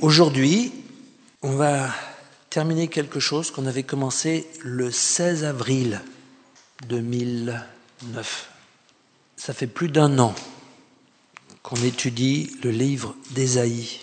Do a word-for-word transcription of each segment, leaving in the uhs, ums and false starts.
Aujourd'hui, on va terminer quelque chose qu'on avait commencé le seize avril deux mille neuf. Ça fait plus d'un an qu'on étudie le livre d'Ésaïe.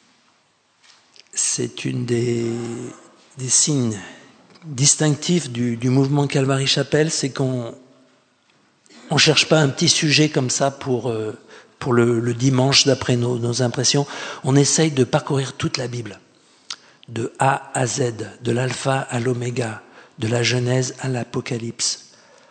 C'est une des, des signes distinctifs du, du mouvement Calvary Chapelle, c'est qu'on ne cherche pas un petit sujet comme ça pour, euh, pour le, le dimanche d'après nos, nos impressions. On essaye de parcourir toute la Bible, de A à Z, de l'alpha à l'oméga, de la Genèse à l'Apocalypse.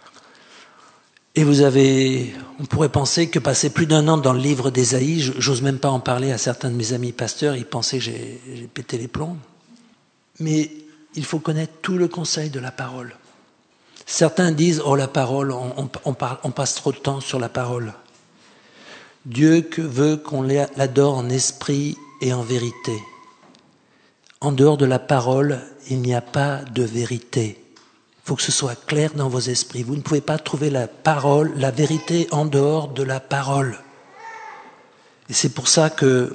Et vous avez, on pourrait penser que passer plus d'un an dans le livre d'Ésaïe, j'ose même pas en parler à certains de mes amis pasteurs, ils pensaient que j'ai, j'ai pété les plombs. Mais il faut connaître tout le conseil de la parole. Certains disent, oh la parole, on, on, on, parle, on passe trop de temps sur la parole. Dieu que veut qu'on l'adore en esprit et en vérité. En dehors de la parole, il n'y a pas de vérité. Il faut que ce soit clair dans vos esprits. Vous ne pouvez pas trouver la parole, la vérité en dehors de la parole. Et c'est pour ça que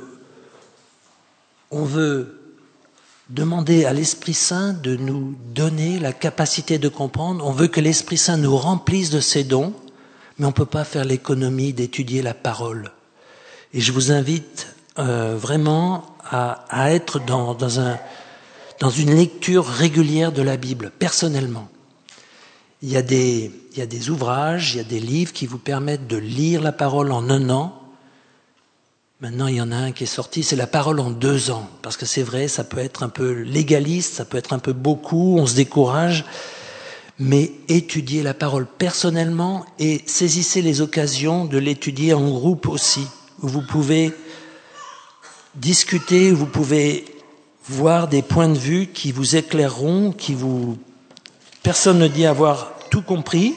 on veut demander à l'Esprit Saint de nous donner la capacité de comprendre. On veut que l'Esprit Saint nous remplisse de ses dons, mais on ne peut pas faire l'économie d'étudier la parole. Et je vous invite euh, vraiment à, à être dans, dans, un, dans une lecture régulière de la Bible, personnellement. Il y a des, il y a des ouvrages, il y a des livres qui vous permettent de lire la parole en un an. Maintenant, il y en a un qui est sorti, c'est la parole en deux ans. Parce que c'est vrai, ça peut être un peu légaliste, ça peut être un peu beaucoup, on se décourage. Mais étudiez la parole personnellement et saisissez les occasions de l'étudier en groupe aussi, où vous pouvez discuter, où vous pouvez voir des points de vue qui vous éclaireront, qui vous... Personne ne dit avoir tout compris.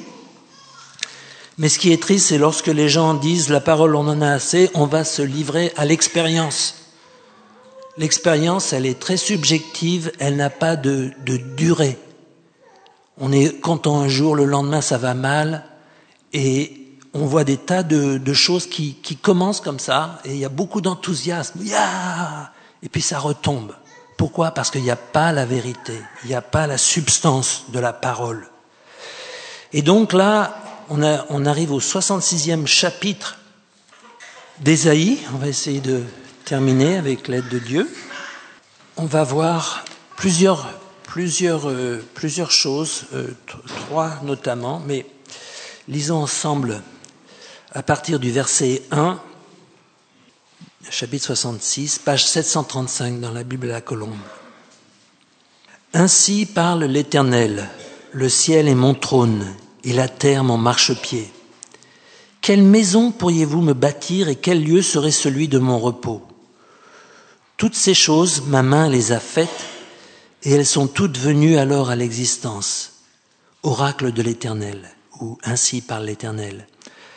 Mais ce qui est triste, c'est lorsque les gens disent « la parole, on en a assez », on va se livrer à l'expérience. L'expérience, elle est très subjective, elle n'a pas de, de durée. On est content un jour, le lendemain ça va mal, et on voit des tas de, de choses qui, qui commencent comme ça, et il y a beaucoup d'enthousiasme, yeah et puis ça retombe. Pourquoi ? Parce qu'il n'y a pas la vérité, il n'y a pas la substance de la parole. Et donc là, On, a, on arrive au soixante-sixième chapitre d'Ésaïe. On va essayer de terminer avec l'aide de Dieu. On va voir plusieurs, plusieurs, euh, plusieurs choses, euh, trois notamment, mais lisons ensemble à partir du verset un, chapitre soixante-six, page sept cent trente-cinq dans la Bible à la colombe. « Ainsi parle l'Éternel, le ciel est mon trône, et la terre mon marchepied. Quelle maison pourriez-vous me bâtir et quel lieu serait celui de mon repos ? Toutes ces choses, ma main les a faites et elles sont toutes venues alors à l'existence. Oracle de l'Éternel, ou ainsi parle l'Éternel.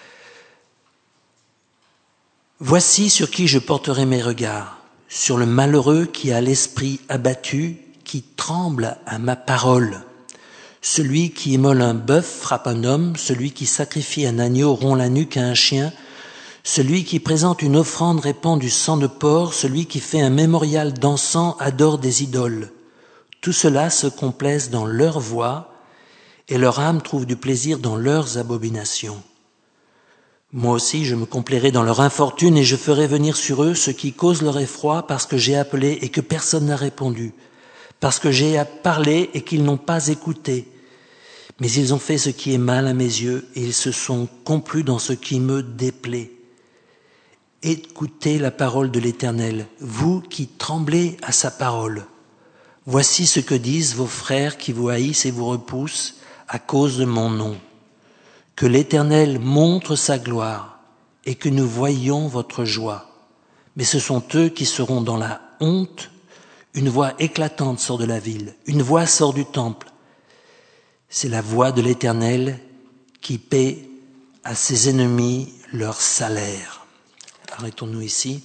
Voici sur qui je porterai mes regards, sur le malheureux qui a l'esprit abattu, qui tremble à ma parole. Celui qui immole un bœuf frappe un homme, celui qui sacrifie un agneau rompt la nuque à un chien, celui qui présente une offrande répand du sang de porc, celui qui fait un mémorial d'encens adore des idoles. Tout cela se complaise dans leur voie, et leur âme trouve du plaisir dans leurs abominations. Moi aussi je me complairai dans leur infortune, et je ferai venir sur eux ce qui cause leur effroi, parce que j'ai appelé et que personne n'a répondu. Parce que j'ai parlé et qu'ils n'ont pas écouté. Mais ils ont fait ce qui est mal à mes yeux et ils se sont complus dans ce qui me déplaît. Écoutez la parole de l'Éternel, vous qui tremblez à sa parole. Voici ce que disent vos frères qui vous haïssent et vous repoussent à cause de mon nom. Que l'Éternel montre sa gloire et que nous voyions votre joie. Mais ce sont eux qui seront dans la honte. Une voix éclatante sort de la ville, une voix sort du temple. C'est la voix de l'Éternel qui paie à ses ennemis leur salaire. Arrêtons-nous ici.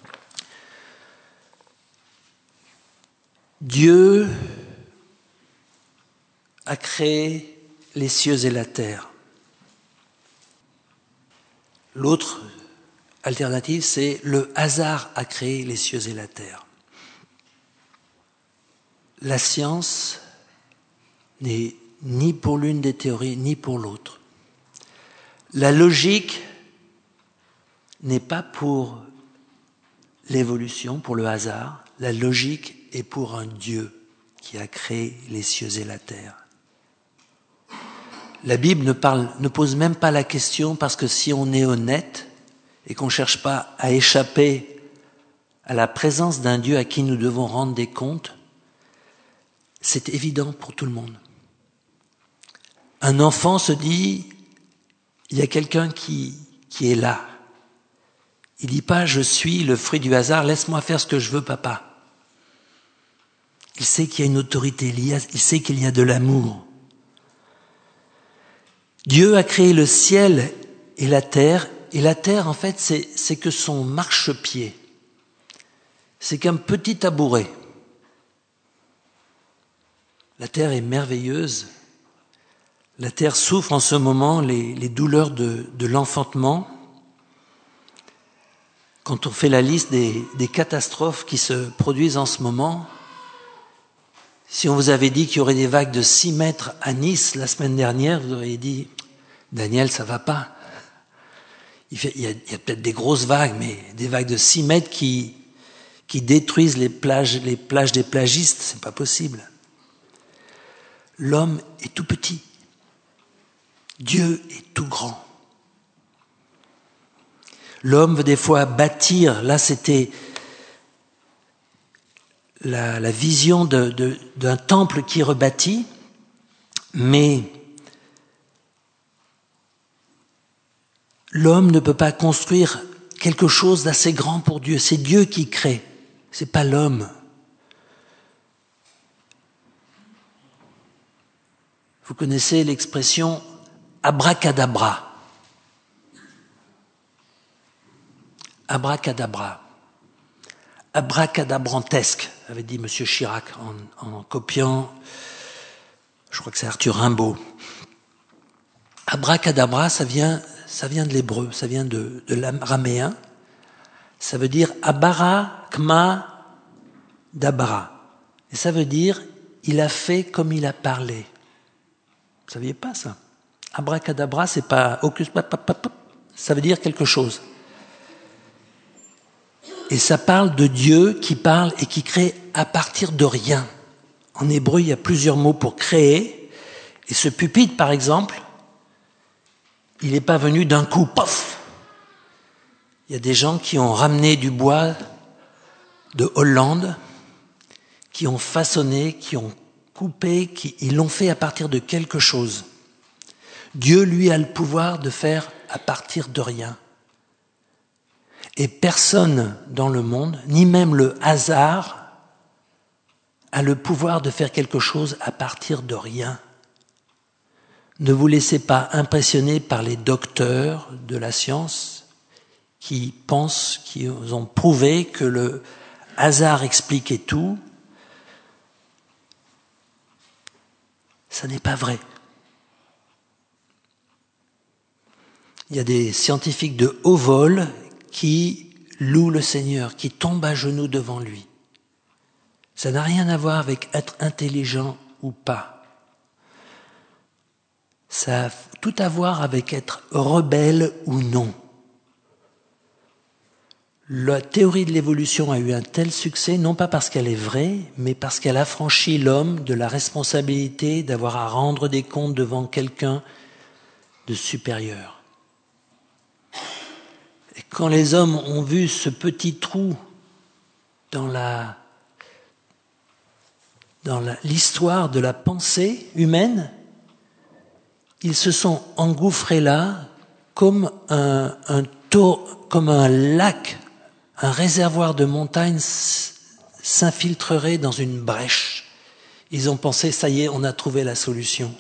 Dieu a créé les cieux et la terre. L'autre alternative, c'est le hasard a créé les cieux et la terre. la science n'est ni pour l'une des théories, ni pour l'autre. La logique n'est pas pour l'évolution, pour le hasard. La logique est pour un Dieu qui a créé les cieux et la terre. La Bible ne, parle, ne pose même pas la question parce que si on est honnête et qu'on ne cherche pas à échapper à la présence d'un Dieu à qui nous devons rendre des comptes, c'est évident pour tout le monde. Un enfant se dit, il y a quelqu'un qui, qui est là. Il ne dit pas, je suis le fruit du hasard, laisse-moi faire ce que je veux, papa. Il sait qu'il y a une autorité, il sait qu'il y a de l'amour. Dieu a créé le ciel et la terre, et la terre, en fait, c'est, c'est que son marchepied. C'est qu'un petit tabouret. La terre est merveilleuse. La terre souffre en ce moment les, les douleurs de, de l'enfantement. Quand on fait la liste des, des catastrophes qui se produisent en ce moment, si on vous avait dit qu'il y aurait des vagues de six mètres à Nice la semaine dernière, vous auriez dit « Daniel, ça va pas ». Il, fait, il, y a, il y a peut-être des grosses vagues, mais des vagues de six mètres qui, qui détruisent les plages, les plages des plagistes, c'est pas possible. L'homme est tout petit. Dieu est tout grand. L'homme veut des fois bâtir, là c'était la, la vision de, de, d'un temple qui rebâtit, mais l'homme ne peut pas construire quelque chose d'assez grand pour Dieu. C'est Dieu qui crée, c'est pas l'homme. Vous connaissez l'expression abracadabra. Abracadabra. Abracadabrantesque, avait dit M. Chirac en, en copiant, je crois que c'est Arthur Rimbaud. Abracadabra, ça vient, ça vient de l'hébreu, ça vient de, de l'araméen. Ça veut dire abara kma dabara. Et ça veut dire il a fait comme il a parlé. Vous saviez pas ça? Abracadabra, c'est pas hocus pop, ça veut dire quelque chose. Et ça parle de Dieu qui parle et qui crée à partir de rien. En hébreu, il y a plusieurs mots pour créer. Et ce pupitre, par exemple, il n'est pas venu d'un coup, pof. Il y a des gens qui ont ramené du bois de Hollande, qui ont façonné, qui ont coupé, qui, ils l'ont fait à partir de quelque chose. Dieu, lui, a le pouvoir de faire à partir de rien. Et personne dans le monde, ni même le hasard, a le pouvoir de faire quelque chose à partir de rien. Ne vous laissez pas impressionner par les docteurs de la science qui pensent, qui ont prouvé que le hasard expliquait tout. Ça n'est pas vrai. Il y a des scientifiques de haut vol qui louent le Seigneur, qui tombent à genoux devant lui. Ça n'a rien à voir avec être intelligent ou pas. Ça a tout à voir avec être rebelle ou non. La théorie de l'évolution a eu un tel succès, non pas parce qu'elle est vraie, mais parce qu'elle affranchit l'homme de la responsabilité d'avoir à rendre des comptes devant quelqu'un de supérieur. Et quand les hommes ont vu ce petit trou dans la, dans la, l'histoire de la pensée humaine, ils se sont engouffrés là comme un, un, tour, comme un lac, un réservoir de montagne s'infiltrerait dans une brèche. Ils ont pensé, ça y est, on a trouvé la solution.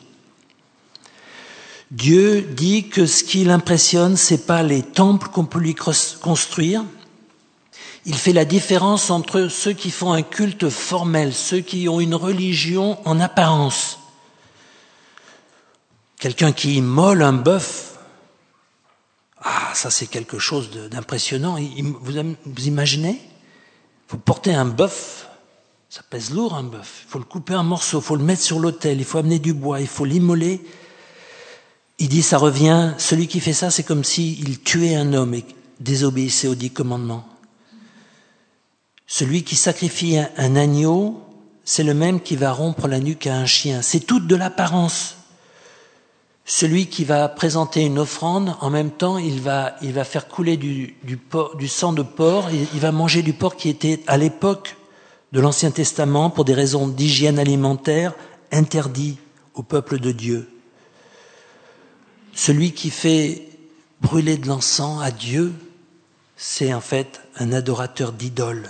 Dieu dit que ce qui l'impressionne, c'est pas les temples qu'on peut lui construire. Il fait la différence entre ceux qui font un culte formel, ceux qui ont une religion en apparence. Quelqu'un qui immole un bœuf, ah, ça c'est quelque chose de, d'impressionnant. Vous, vous imaginez? Vous portez un bœuf Ça pèse lourd un bœuf. Il faut le couper en morceaux, il faut le mettre sur l'autel, il faut amener du bois, il faut l'immoler. Il dit, ça revient, celui qui fait ça, c'est comme s'il tuait un homme et désobéissait aux dix commandements. Celui qui sacrifie un, un agneau, c'est le même qui va rompre la nuque à un chien. C'est tout de l'apparence. Celui qui va présenter une offrande, en même temps, il va, il va faire couler du, du, porc, du sang de porc, et il va manger du porc qui était, à l'époque de l'Ancien Testament, pour des raisons d'hygiène alimentaire, interdit au peuple de Dieu. Celui qui fait brûler de l'encens à Dieu, c'est en fait un adorateur d'idoles.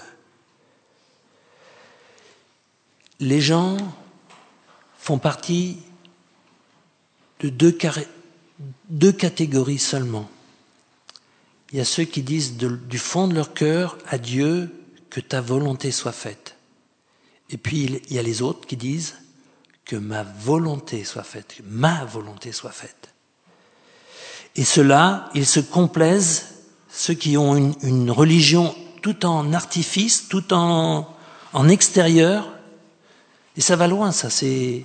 Les gens font partie de deux, carré, deux catégories seulement. Il y a ceux qui disent de, du fond de leur cœur à Dieu que ta volonté soit faite. Et puis il y a les autres qui disent que ma volonté soit faite, que ma volonté soit faite. Et ceux-là, ils se complaisent, ceux qui ont une, une religion tout en artifice, tout en, en extérieur. Et ça va loin, ça, c'est,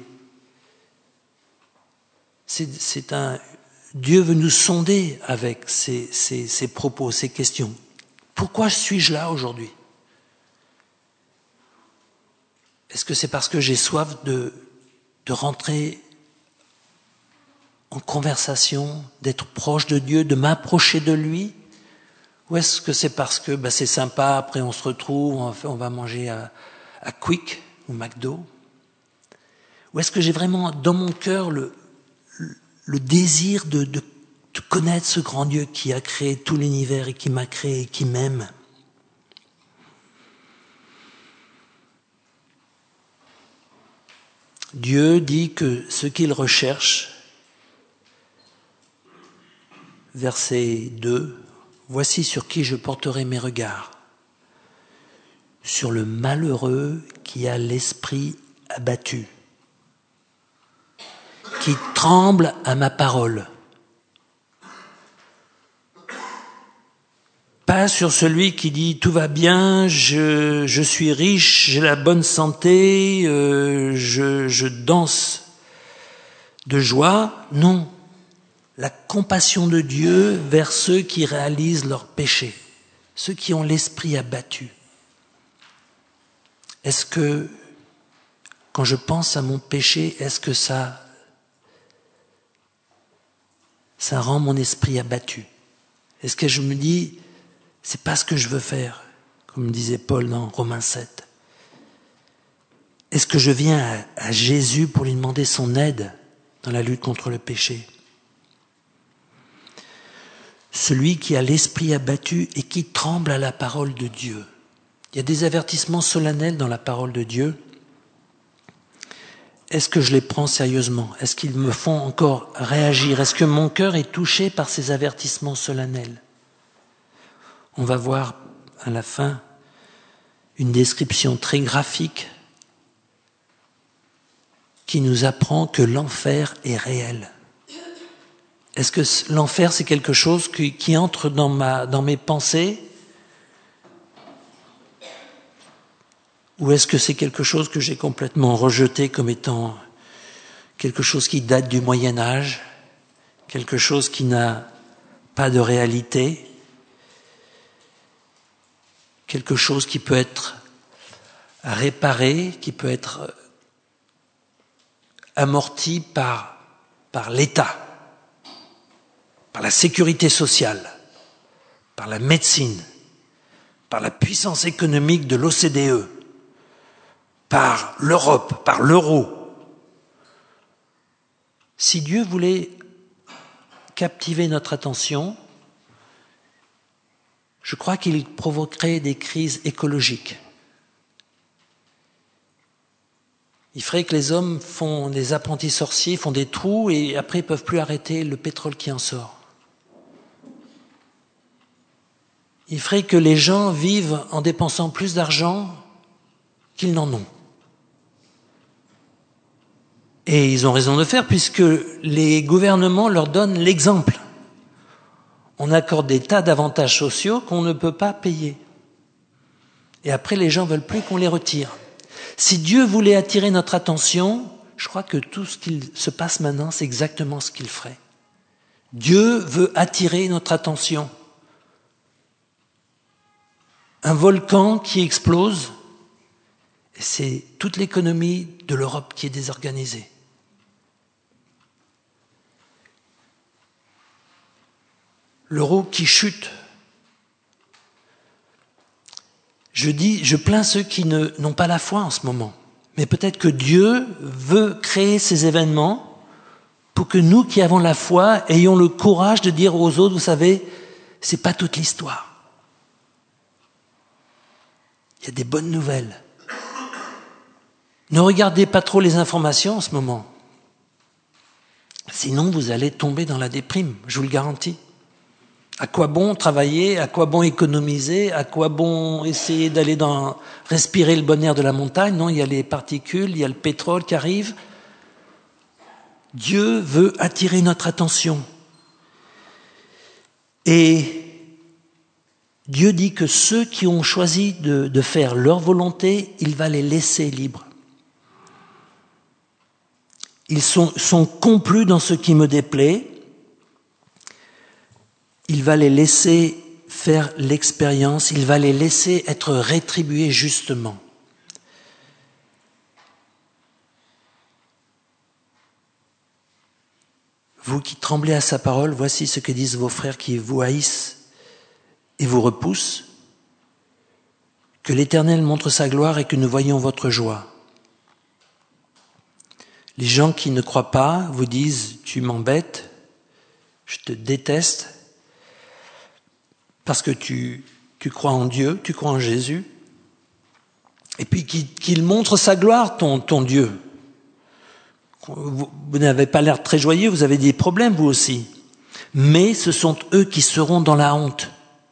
c'est, c'est un, Dieu veut nous sonder avec ces, ces, ces propos, ces questions. Pourquoi suis-je là aujourd'hui? Est-ce que c'est parce que j'ai soif de, de rentrer en conversation, d'être proche de Dieu, de m'approcher de lui? Ou est-ce que c'est parce que ben, c'est sympa, après on se retrouve, on va, on va manger à, à Quick ou McDo? Ou est-ce que j'ai vraiment dans mon cœur le, le désir de, de, de connaître ce grand Dieu qui a créé tout l'univers et qui m'a créé et qui m'aime? Dieu dit que ce qu'il recherche, verset deux, « Voici sur qui je porterai mes regards, sur le malheureux qui a l'esprit abattu, qui tremble à ma parole. » Pas sur celui qui dit « Tout va bien, je, je suis riche, j'ai la bonne santé, euh, je, je danse de joie. » Non. La compassion de Dieu vers ceux qui réalisent leurs péchés, ceux qui ont l'esprit abattu. Est-ce que, quand je pense à mon péché, est-ce que ça, ça rend mon esprit abattu? Est-ce que je me dis, c'est pas ce que je veux faire, comme disait Paul dans Romains sept? Est-ce que je viens à, à Jésus pour lui demander son aide dans la lutte contre le péché? Celui qui a l'esprit abattu et qui tremble à la parole de Dieu. Il y a des avertissements solennels dans la parole de Dieu. Est-ce que je les prends sérieusement? Est-ce qu'ils me font encore réagir? Est-ce que mon cœur est touché par ces avertissements solennels? On va voir à la fin une description très graphique qui nous apprend que l'enfer est réel. Est-ce que l'enfer, c'est quelque chose qui, qui entre dans, ma, dans mes pensées? Ou est-ce que c'est quelque chose que j'ai complètement rejeté comme étant quelque chose qui date du Moyen-Âge, quelque chose qui n'a pas de réalité, quelque chose qui peut être réparé, qui peut être amorti par, par l'État, par la sécurité sociale, par la médecine, par la puissance économique de l'O C D E, par l'Europe, par l'euro. Si Dieu voulait captiver notre attention, je crois qu'il provoquerait des crises écologiques. Il ferait que les hommes font des apprentis sorciers, font des trous et après ils ne peuvent plus arrêter le pétrole qui en sort. Il ferait que les gens vivent en dépensant plus d'argent qu'ils n'en ont. Et ils ont raison de faire puisque les gouvernements leur donnent l'exemple. On accorde des tas d'avantages sociaux qu'on ne peut pas payer. Et après, les gens ne veulent plus qu'on les retire. Si Dieu voulait attirer notre attention, je crois que tout ce qu'il se passe maintenant, c'est exactement ce qu'il ferait. Dieu veut attirer notre attention. Un volcan qui explose, et c'est toute l'économie de l'Europe qui est désorganisée. L'euro qui chute. Je dis, je plains ceux qui ne, n'ont pas la foi en ce moment. Mais peut-être que Dieu veut créer ces événements pour que nous qui avons la foi ayons le courage de dire aux autres, vous savez, c'est pas toute l'histoire. Il y a des bonnes nouvelles. Ne regardez pas trop les informations en ce moment. Sinon, vous allez tomber dans la déprime, je vous le garantis. À quoi bon travailler? À quoi bon économiser? À quoi bon essayer d'aller dans, respirer le bon air de la montagne? Non, il y a les particules, il y a le pétrole qui arrive. Dieu veut attirer notre attention. Et Dieu dit que ceux qui ont choisi de, de faire leur volonté, il va les laisser libres. Ils sont, sont complus dans ce qui me déplaît. Il va les laisser faire l'expérience, il va les laisser être rétribués justement. Vous qui tremblez à sa parole, voici ce que disent vos frères qui vous haïssent et vous repoussent. Que l'Éternel montre sa gloire et que nous voyions votre joie. Les gens qui ne croient pas vous disent « tu m'embêtes, je te déteste ». Parce que tu, tu crois en Dieu, tu crois en Jésus, et puis qu'il, qu'il montre sa gloire, ton, ton Dieu. Vous, vous n'avez pas l'air très joyeux, vous avez des problèmes vous aussi. Mais ce sont eux qui seront dans la honte.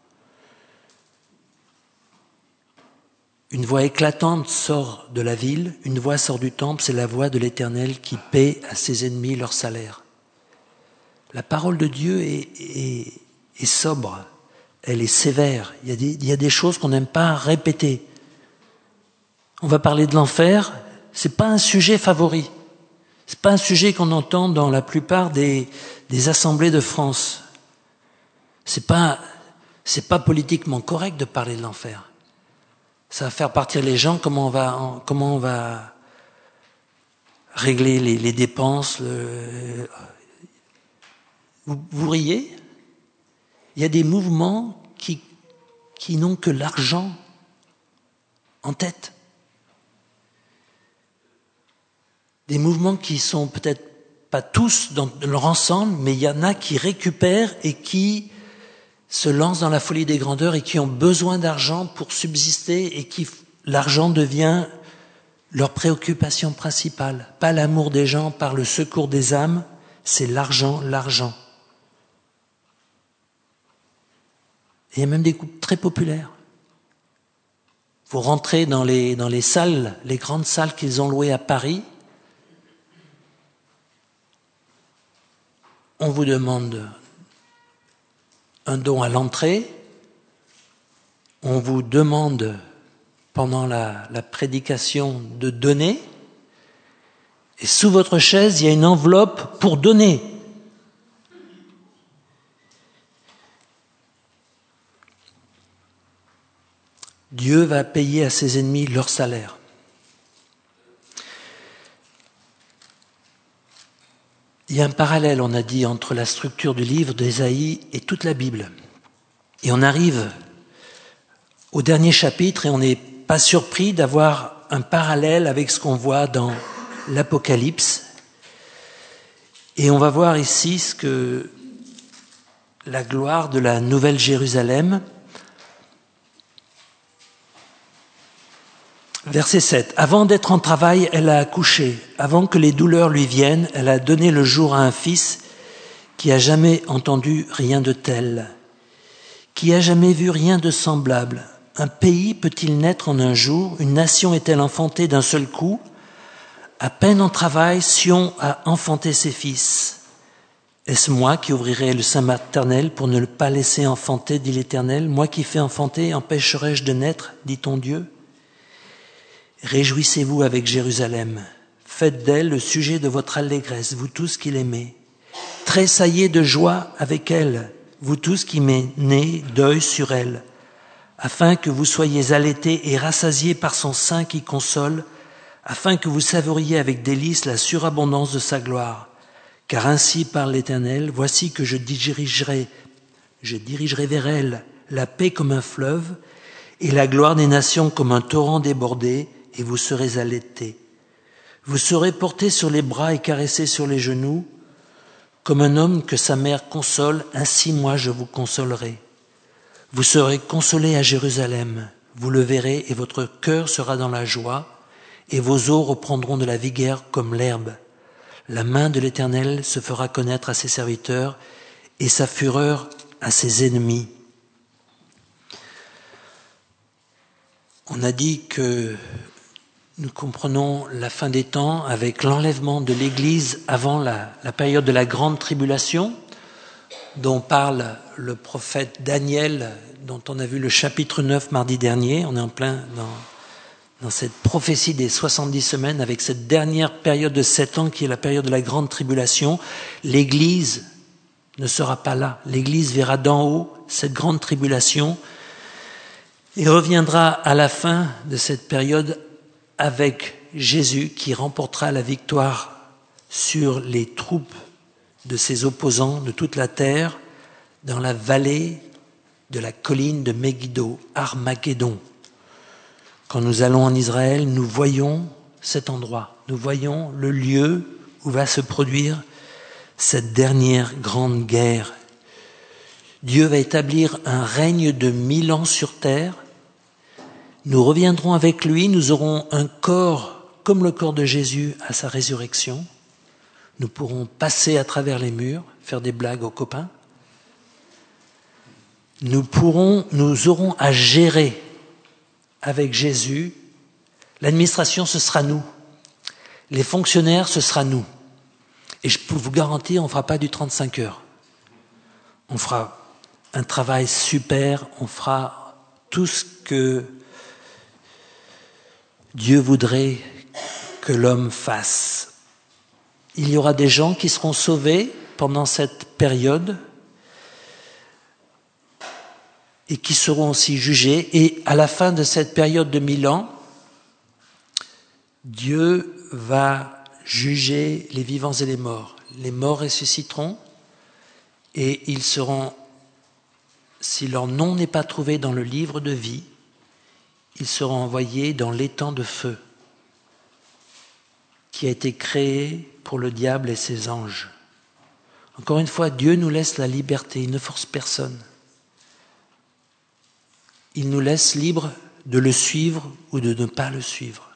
Une voix éclatante sort de la ville, une voix sort du temple, c'est la voix de l'Éternel qui paie à ses ennemis leur salaire. La parole de Dieu est, est, est sobre. Elle est sévère. Il y a des, il y a des choses qu'on n'aime pas répéter. On va parler de l'enfer. C'est pas un sujet favori. C'est pas un sujet qu'on entend dans la plupart des, des assemblées de France. C'est pas, c'est pas politiquement correct de parler de l'enfer. Ça va faire partir les gens. Comment on va, comment on va régler les, les dépenses. Le... Vous, vous riez? Il y a des mouvements qui, qui n'ont que l'argent en tête. Des mouvements qui sont peut-être pas tous dans leur ensemble, mais il y en a qui récupèrent et qui se lancent dans la folie des grandeurs et qui ont besoin d'argent pour subsister et qui l'argent devient leur préoccupation principale. Pas l'amour des gens, par le secours des âmes, c'est l'argent, l'argent. Et il y a même des groupes très populaires. Vous rentrez dans les, dans les salles, les grandes salles qu'ils ont louées à Paris. On vous demande un don à l'entrée. On vous demande, pendant la, la prédication, de donner. Et sous votre chaise, il y a une enveloppe pour donner. Dieu va payer à ses ennemis leur salaire. Il y a un parallèle, on a dit, entre la structure du livre d'Ésaïe et toute la Bible. Et on arrive au dernier chapitre et on n'est pas surpris d'avoir un parallèle avec ce qu'on voit dans l'Apocalypse. Et on va voir ici ce que la gloire de la Nouvelle Jérusalem. Verset sept. Avant d'être en travail, elle a accouché. Avant que les douleurs lui viennent, elle a donné le jour à un fils qui a jamais entendu rien de tel, qui a jamais vu rien de semblable. Un pays peut-il naître en un jour? Une nation est-elle enfantée d'un seul coup? À peine en travail, Sion a enfanté ses fils. Est-ce moi qui ouvrirai le sein maternel pour ne pas laisser enfanter, dit l'Éternel? Moi qui fais enfanter, empêcherai-je de naître, dit ton Dieu? Réjouissez-vous avec Jérusalem. Faites d'elle le sujet de votre allégresse, vous tous qui l'aimez. Tressaillez de joie avec elle, vous tous qui menez deuil sur elle, afin que vous soyez allaités et rassasiés par son sein qui console, afin que vous savouriez avec délice la surabondance de sa gloire. Car ainsi parle l'Éternel, voici que je dirigerai, je dirigerai vers elle la paix comme un fleuve, et la gloire des nations comme un torrent débordé, et vous serez allaités. Vous serez portés sur les bras et caressés sur les genoux, comme un homme que sa mère console, ainsi moi je vous consolerai. Vous serez consolés à Jérusalem, vous le verrez, et votre cœur sera dans la joie, et vos os reprendront de la vigueur comme l'herbe. La main de l'Éternel se fera connaître à ses serviteurs, et sa fureur à ses ennemis. On a dit que nous comprenons la fin des temps avec l'enlèvement de l'Église avant la, la période de la grande tribulation, dont parle le prophète Daniel, dont on a vu le chapitre neuf mardi dernier. On est en plein dans, dans cette prophétie des soixante-dix semaines, avec cette dernière période de sept ans qui est la période de la grande tribulation. L'Église ne sera pas là. L'Église verra d'en haut cette grande tribulation et reviendra à la fin de cette période avec Jésus qui remportera la victoire sur les troupes de ses opposants de toute la terre dans la vallée de la colline de Megiddo, Armageddon. Quand nous allons en Israël, nous voyons cet endroit, nous voyons le lieu où va se produire cette dernière grande guerre. Dieu va établir un règne de mille ans sur terre. Nous reviendrons avec lui, nous aurons un corps comme le corps de Jésus à sa résurrection. Nous pourrons passer à travers les murs, faire des blagues aux copains. Nous pourrons, nous aurons à gérer avec Jésus. L'administration, ce sera nous. Les fonctionnaires, ce sera nous. Et je peux vous garantir, on ne fera pas du trente-cinq heures. On fera un travail super, on fera tout ce que Dieu voudrait que l'homme fasse. Il y aura des gens qui seront sauvés pendant cette période et qui seront aussi jugés. Et à la fin de cette période de mille ans, Dieu va juger les vivants et les morts. Les morts ressusciteront et ils seront, si leur nom n'est pas trouvé dans le livre de vie, ils seront envoyés dans l'étang de feu qui a été créé pour le diable et ses anges. Encore une fois, Dieu nous laisse la liberté, il ne force personne. Il nous laisse libres de le suivre ou de ne pas le suivre.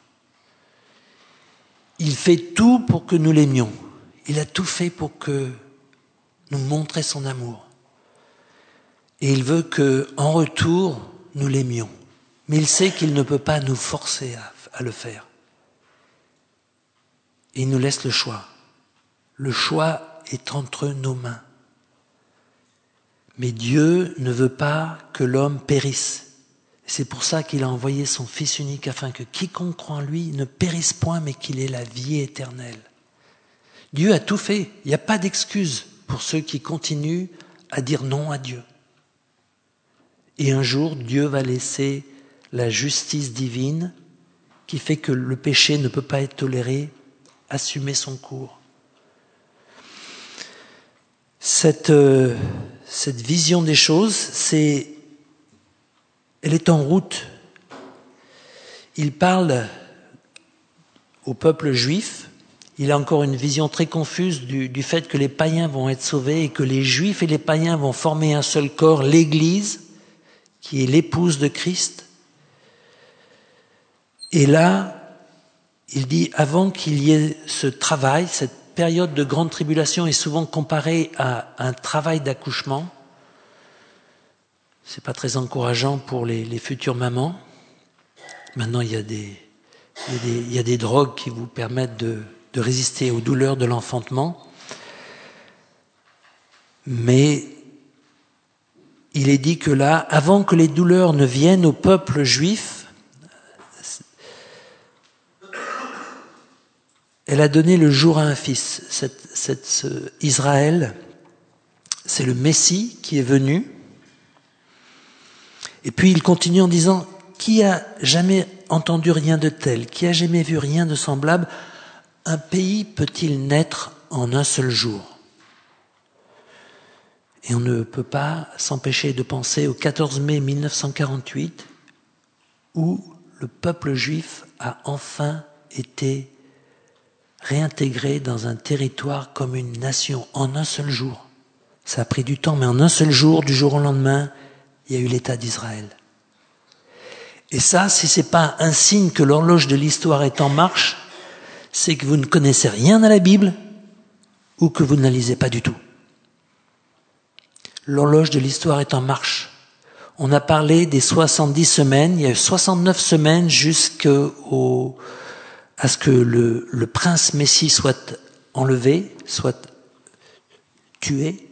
Il fait tout pour que nous l'aimions. Il a tout fait pour que nous montrions son amour. Et il veut que, en retour, nous l'aimions. Mais il sait qu'il ne peut pas nous forcer à, à le faire. Et il nous laisse le choix. Le choix est entre nos mains. Mais Dieu ne veut pas que l'homme périsse. C'est pour ça qu'il a envoyé son Fils unique afin que quiconque croit en lui ne périsse point, mais qu'il ait la vie éternelle. Dieu a tout fait. Il n'y a pas d'excuse pour ceux qui continuent à dire non à Dieu. Et un jour, Dieu va laisser la justice divine qui fait que le péché ne peut pas être toléré, assumer son cours. Cette, euh, cette vision des choses, c'est, elle est en route. Il parle au peuple juif. Il a encore une vision très confuse du, du fait que les païens vont être sauvés et que les juifs et les païens vont former un seul corps, l'Église, qui est l'épouse de Christ. Et là, il dit, avant qu'il y ait ce travail, cette période de grande tribulation est souvent comparée à un travail d'accouchement. C'est pas très encourageant pour les, les futures mamans. Maintenant, il y a des, il y a des, il y a des drogues qui vous permettent de, de résister aux douleurs de l'enfantement. Mais il est dit que là, avant que les douleurs ne viennent au peuple juif, Elle a donné le jour à un fils. Cette, cette, ce Israël, c'est le Messie qui est venu. Et puis il continue en disant, qui a jamais entendu rien de tel, qui a jamais vu rien de semblable, un pays peut-il naître en un seul jour? Et on ne peut pas s'empêcher de penser au quatorze mai mille neuf cent quarante-huit, où le peuple juif a enfin été réintégré dans un territoire comme une nation en un seul jour. Ça a pris du temps, mais en un seul jour, du jour au lendemain, il y a eu l'État d'Israël. Et ça, si c'est pas un signe que l'horloge de l'histoire est en marche, c'est que vous ne connaissez rien à la Bible ou que vous ne la lisez pas du tout. L'horloge de l'histoire est en marche. On a parlé des soixante-dix semaines, il y a eu soixante-neuf semaines jusqu'au à ce que le, le prince Messie soit enlevé, soit tué.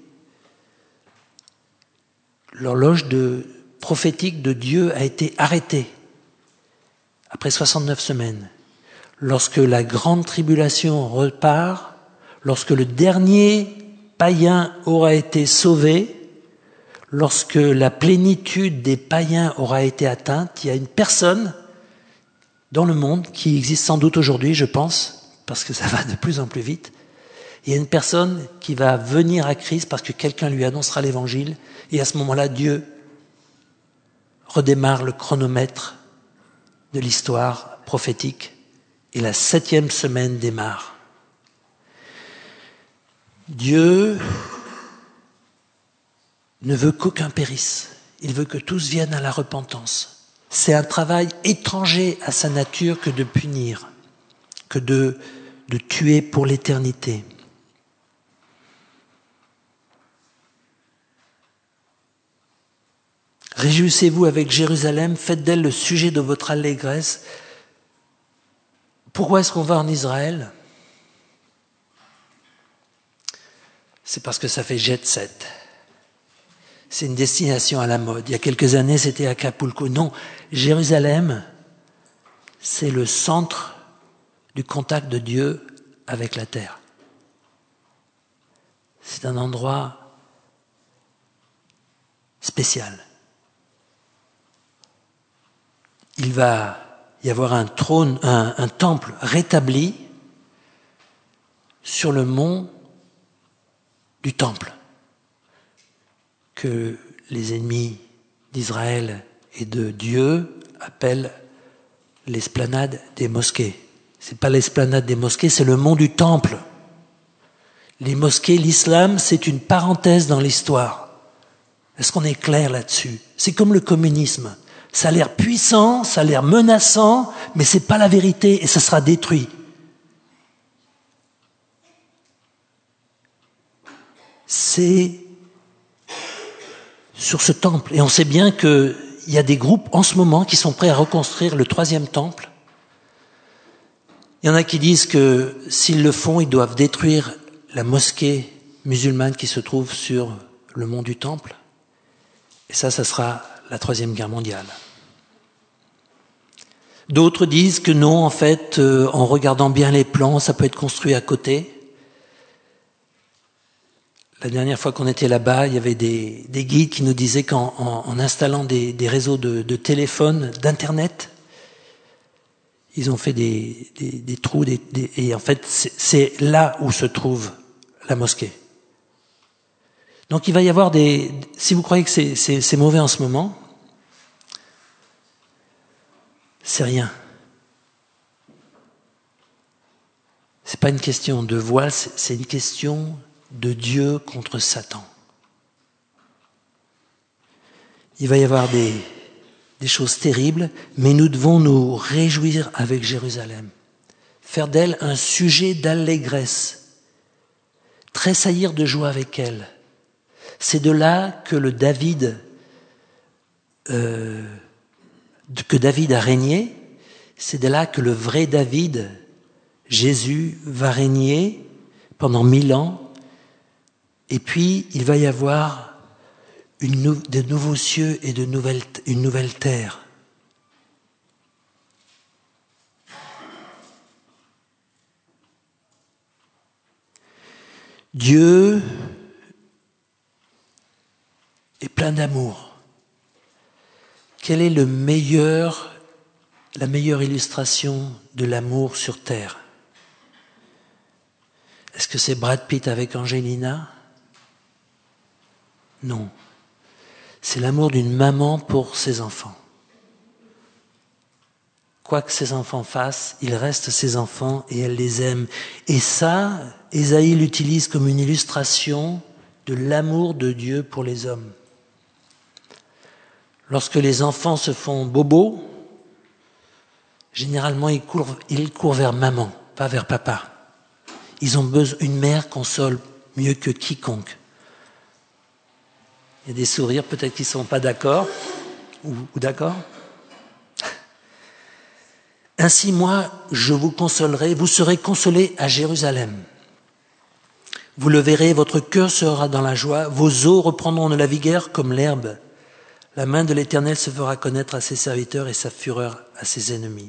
L'horloge de, prophétique de Dieu a été arrêtée après soixante-neuf semaines. Lorsque la grande tribulation repart, lorsque le dernier païen aura été sauvé, lorsque la plénitude des païens aura été atteinte, il y a une personne dans le monde, qui existe sans doute aujourd'hui, je pense, parce que ça va de plus en plus vite. Il y a une personne qui va venir à Christ parce que quelqu'un lui annoncera l'évangile, et à ce moment-là, Dieu redémarre le chronomètre de l'histoire prophétique, et la septième semaine démarre. Dieu ne veut qu'aucun périsse, il veut que tous viennent à la repentance. C'est un travail étranger à sa nature que de punir, que de, de tuer pour l'éternité. Réjouissez-vous avec Jérusalem, faites d'elle le sujet de votre allégresse. Pourquoi est-ce qu'on va en Israël? C'est parce que ça fait jet set. C'est une destination à la mode. Il y a quelques années, c'était Acapulco. Non, Jérusalem, c'est le centre du contact de Dieu avec la terre. C'est un endroit spécial. Il va y avoir un trône, un, un temple rétabli sur le mont du temple, que les ennemis d'Israël et de Dieu appellent l'esplanade des mosquées. C'est pas l'esplanade des mosquées, c'est le mont du temple. Les mosquées, l'islam, c'est une parenthèse dans l'histoire. Est-ce qu'on est clair là-dessus? C'est comme le communisme. Ça a l'air puissant, ça a l'air menaçant, mais c'est pas la vérité et ça sera détruit. C'est sur ce temple. Et on sait bien qu'il y a des groupes en ce moment qui sont prêts à reconstruire le troisième temple. Il y en a qui disent que s'ils le font, ils doivent détruire la mosquée musulmane qui se trouve sur le mont du temple. Et ça, ça sera la troisième guerre mondiale. D'autres disent que non, en fait, euh, en regardant bien les plans, ça peut être construit à côté. La dernière fois qu'on était là-bas, il y avait des, des guides qui nous disaient qu'en en, en installant des, des réseaux de, de téléphone, d'internet, ils ont fait des, des, des trous, des, des, et en fait, c'est, c'est là où se trouve la mosquée. Donc il va y avoir des... Si vous croyez que c'est, c'est, c'est mauvais en ce moment, c'est rien. C'est pas une question de voile, c'est, c'est une question de Dieu contre Satan. Il va y avoir des, des choses terribles, mais nous devons nous réjouir avec Jérusalem. Faire d'elle un sujet d'allégresse. Tressaillir de joie avec elle. C'est de là que le David, euh, que David a régné. C'est de là que le vrai David, Jésus, va régner pendant mille ans. Et puis, il va y avoir une nou- de nouveaux cieux et de nouvelles, une nouvelle terre. Dieu est plein d'amour. Quelle est le meilleur, la meilleure illustration de l'amour sur terre? Est-ce que c'est Brad Pitt avec Angelina? Non. C'est l'amour d'une maman pour ses enfants. Quoi que ses enfants fassent, ils restent ses enfants et elle les aime. Et ça, Ésaïe l'utilise comme une illustration de l'amour de Dieu pour les hommes. Lorsque les enfants se font bobos, généralement ils courent, ils courent vers maman, pas vers papa. Ils ont besoin, une mère console mieux que quiconque. Il y a des sourires, peut-être qu'ils ne sont pas d'accord, ou, ou d'accord. Ainsi, moi, je vous consolerai, vous serez consolés à Jérusalem. Vous le verrez, votre cœur sera dans la joie, vos os reprendront de la vigueur comme l'herbe. La main de l'Éternel se fera connaître à ses serviteurs et sa fureur à ses ennemis.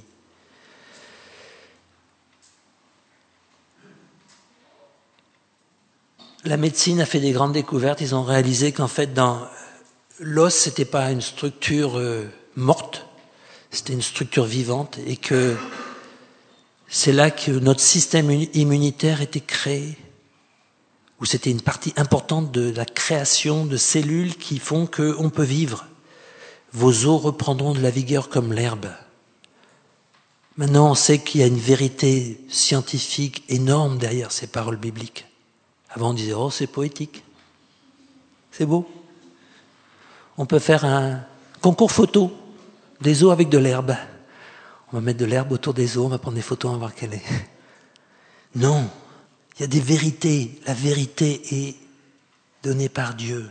La médecine a fait des grandes découvertes. Ils ont réalisé qu'en fait, dans l'os, c'était pas une structure euh, morte, c'était une structure vivante, et que c'est là que notre système immunitaire était créé, où c'était une partie importante de la création de cellules qui font qu'on peut vivre. Vos os reprendront de la vigueur comme l'herbe. Maintenant, on sait qu'il y a une vérité scientifique énorme derrière ces paroles bibliques. Avant, on disait, oh, c'est poétique. C'est beau. On peut faire un concours photo des os avec de l'herbe. On va mettre de l'herbe autour des os, on va prendre des photos, on va voir quelle est. Non, il y a des vérités. La vérité est donnée par Dieu.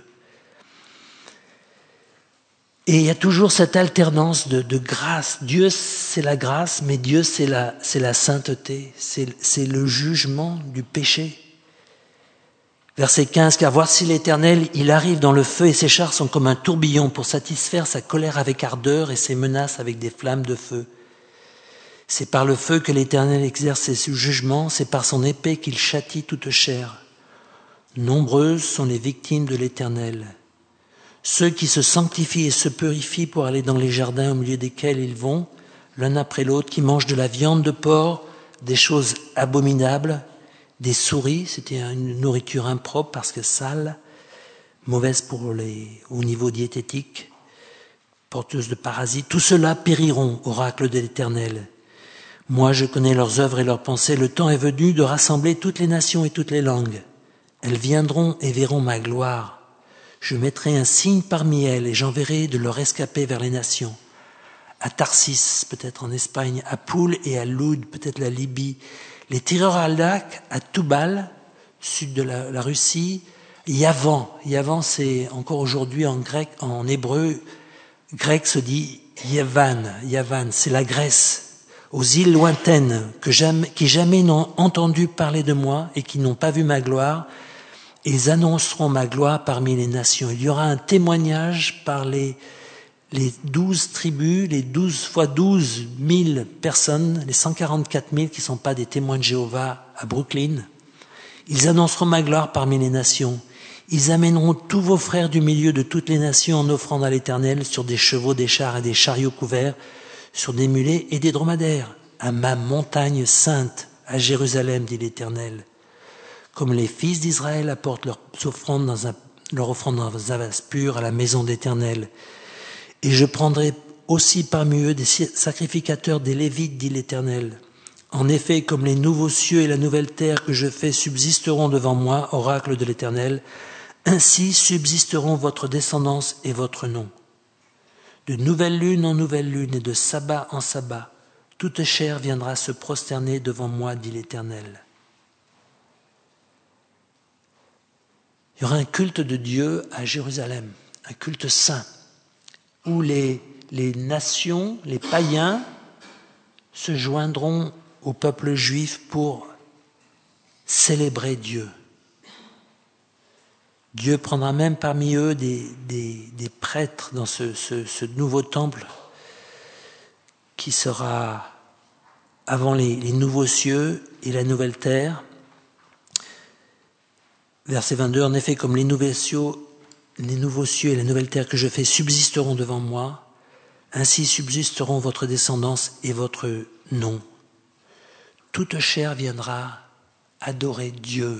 Et il y a toujours cette alternance de, de grâce. Dieu, c'est la grâce, mais Dieu, c'est la, c'est la sainteté. C'est, c'est le jugement du péché. Verset quinze, car voici l'Éternel, il arrive dans le feu et ses chars sont comme un tourbillon pour satisfaire sa colère avec ardeur et ses menaces avec des flammes de feu. C'est par le feu que l'Éternel exerce ses jugements, c'est par son épée qu'il châtie toute chair. Nombreuses sont les victimes de l'Éternel. Ceux qui se sanctifient et se purifient pour aller dans les jardins au milieu desquels ils vont, l'un après l'autre, qui mangent de la viande de porc, des choses abominables, des souris, c'était une nourriture impropre parce que sale, mauvaise pour les, au niveau diététique, porteuse de parasites. Tout cela périront, oracle de l'Éternel. Moi, je connais leurs œuvres et leurs pensées. Le temps est venu de rassembler toutes les nations et toutes les langues. Elles viendront et verront ma gloire. Je mettrai un signe parmi elles et j'enverrai de leur rescapés vers les nations. À Tarsis, peut-être en Espagne, à Poul et à Loud, peut-être la Libye, les tireurs à lac, à Toubal, sud de la, la Russie, Yavan. Yavan, c'est encore aujourd'hui en grec, en hébreu, grec se dit Yavan. Yavan, c'est la Grèce, aux îles lointaines que jamais, qui jamais n'ont entendu parler de moi et qui n'ont pas vu ma gloire. Ils annonceront ma gloire parmi les nations. Il y aura un témoignage par les les douze tribus, les douze fois douze mille personnes, les cent quarante-quatre mille qui ne sont pas des témoins de Jéhovah à Brooklyn. Ils annonceront ma gloire parmi les nations. Ils amèneront tous vos frères du milieu de toutes les nations en offrande à l'Éternel sur des chevaux, des chars et des chariots couverts, sur des mulets et des dromadaires, à ma montagne sainte, à Jérusalem, dit l'Éternel. Comme les fils d'Israël apportent leurs offrandes dans un, leur offrande dans un vase pur à la maison d'Éternel. Et je prendrai aussi parmi eux des sacrificateurs des Lévites, dit l'Éternel. En effet, comme les nouveaux cieux et la nouvelle terre que je fais subsisteront devant moi, oracle de l'Éternel, ainsi subsisteront votre descendance et votre nom. De nouvelle lune en nouvelle lune et de sabbat en sabbat, toute chair viendra se prosterner devant moi, dit l'Éternel. Il y aura un culte de Dieu à Jérusalem, un culte saint, où les, les nations, les païens, se joindront au peuple juif pour célébrer Dieu. Dieu prendra même parmi eux des, des, des prêtres dans ce, ce, ce nouveau temple qui sera avant les, les nouveaux cieux et la nouvelle terre. verset vingt-deux, en effet, comme les nouveaux cieux, les nouveaux cieux et les nouvelles terres que je fais subsisteront devant moi, ainsi subsisteront votre descendance et votre nom. Toute chair viendra adorer Dieu.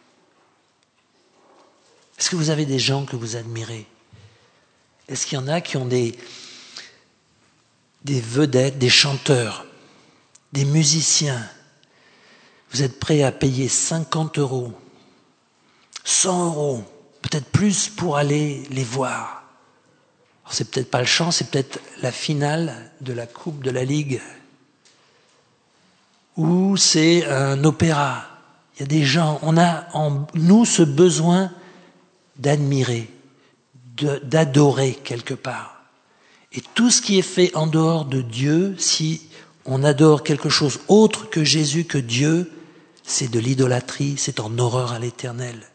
Est-ce que vous avez des gens que vous admirez? Est-ce qu'il y en a qui ont des, des vedettes, des chanteurs, des musiciens? Vous êtes prêts à payer cinquante euros, cent euros, peut-être plus pour aller les voir. Alors, c'est peut-être pas le chant, c'est peut-être la finale de la Coupe de la Ligue. Ou c'est un opéra. Il y a des gens, on a en nous ce besoin d'admirer, de, d'adorer quelque part. Et tout ce qui est fait en dehors de Dieu, si on adore quelque chose autre que Jésus, que Dieu, c'est de l'idolâtrie, c'est en horreur à l'Éternel.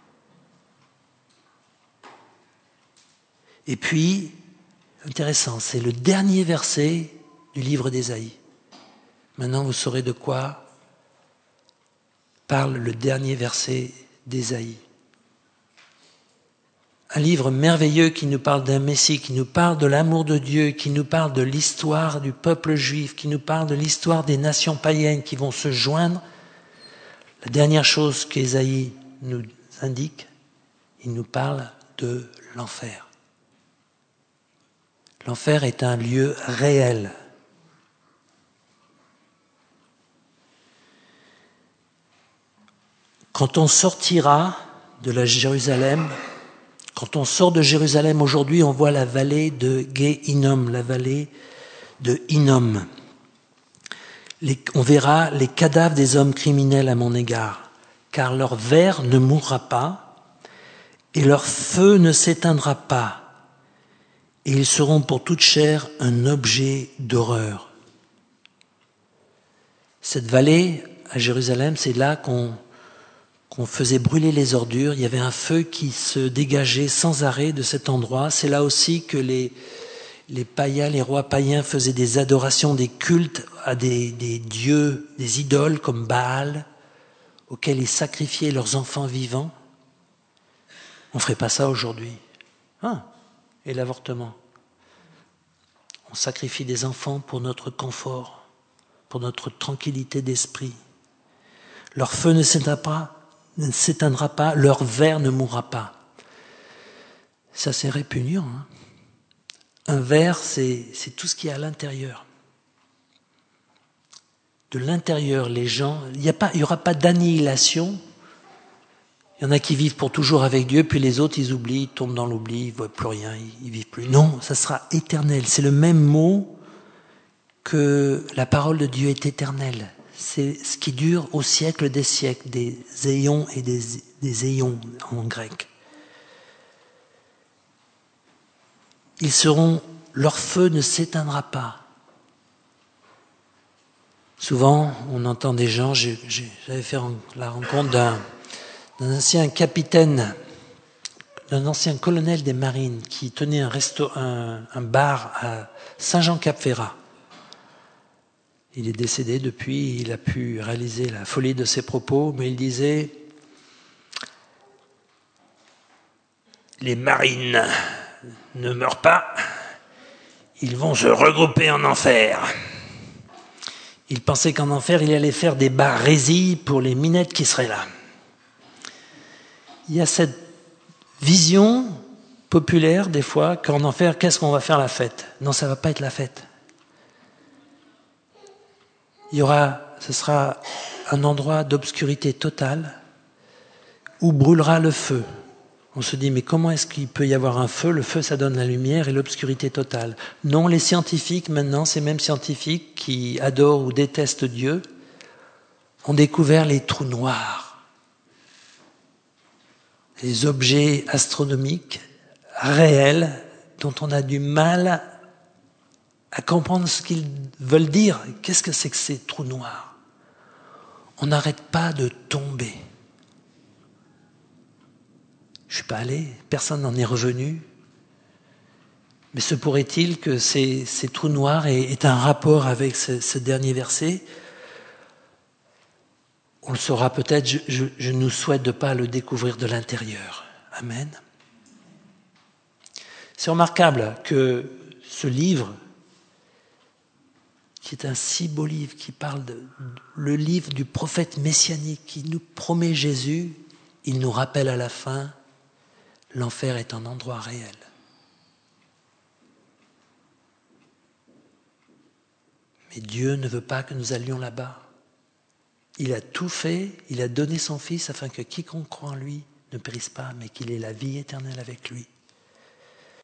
Et puis, intéressant, c'est le dernier verset du livre d'Ésaïe. Maintenant, vous saurez de quoi parle le dernier verset d'Ésaïe. Un livre merveilleux qui nous parle d'un Messie, qui nous parle de l'amour de Dieu, qui nous parle de l'histoire du peuple juif, qui nous parle de l'histoire des nations païennes qui vont se joindre. La dernière chose qu'Ésaïe nous indique, il nous parle de l'enfer. L'enfer est un lieu réel. Quand on sortira de la Jérusalem, quand on sort de Jérusalem aujourd'hui, on voit la vallée de Gué-Hinnom, la vallée de Hinnom. Les, on verra les cadavres des hommes criminels à mon égard, car leur ver ne mourra pas et leur feu ne s'éteindra pas, et ils seront pour toute chair un objet d'horreur. Cette vallée à Jérusalem, c'est là qu'on qu'on faisait brûler les ordures. Il y avait un feu qui se dégageait sans arrêt de cet endroit. C'est là aussi que les, les païens, les rois païens faisaient des adorations, des cultes à des, des dieux, des idoles comme Baal, auxquels ils sacrifiaient leurs enfants vivants. On ne ferait pas ça aujourd'hui. Ah, et l'avortement. On sacrifie des enfants pour notre confort, pour notre tranquillité d'esprit. Leur feu ne s'éteindra pas. ne s'éteindra pas, leur ver ne mourra pas. Ça, c'est répugnant. Hein. Un ver, c'est, c'est tout ce qui est à l'intérieur. De l'intérieur, les gens, il n'y a pas, il y aura pas d'annihilation. Il y en a qui vivent pour toujours avec Dieu, puis les autres, ils oublient, ils tombent dans l'oubli, ils ne voient plus rien, ils ne vivent plus. Non, ça sera éternel. C'est le même mot que la parole de Dieu est éternelle. C'est ce qui dure au siècle des siècles, des éons et des, des éons en grec. Ils seront, leur feu ne s'éteindra pas. Souvent, on entend des gens, j'ai, j'ai, j'avais fait la rencontre d'un, d'un ancien capitaine, d'un ancien colonel des marines qui tenait un, resto, un, un bar à Saint-Jean-Cap-Ferrat. Il est décédé depuis, il a pu réaliser la folie de ses propos, mais il disait « Les marines ne meurent pas, ils vont se regrouper en enfer. » Il pensait qu'en enfer, il allait faire des bars résilles pour les minettes qui seraient là. Il y a cette vision populaire, des fois, qu'en enfer, qu'est-ce qu'on va faire la fête? Non, ça ne va pas être la fête. Il y aura, ce sera un endroit d'obscurité totale où brûlera le feu. On se dit, mais comment est-ce qu'il peut y avoir un feu? Le feu, ça donne la lumière et l'obscurité totale. Non, les scientifiques, maintenant, ces mêmes scientifiques qui adorent ou détestent Dieu, ont découvert les trous noirs. Les objets astronomiques réels dont on a du mal à comprendre ce qu'ils veulent dire. Qu'est-ce que c'est que ces trous noirs? On n'arrête pas de tomber. Je ne suis pas allé, personne n'en est revenu. Mais se pourrait-il que ces, ces trous noirs aient, aient un rapport avec ce, ce dernier verset? On le saura peut-être, je, je, je nous souhaite de ne pas le découvrir de l'intérieur. Amen. C'est remarquable que ce livre, qui est un si beau livre, qui parle de le livre du prophète messianique, qui nous promet Jésus, il nous rappelle à la fin, l'enfer est un endroit réel. Mais Dieu ne veut pas que nous allions là-bas. Il a tout fait, il a donné son Fils afin que quiconque croit en lui ne périsse pas, mais qu'il ait la vie éternelle avec lui.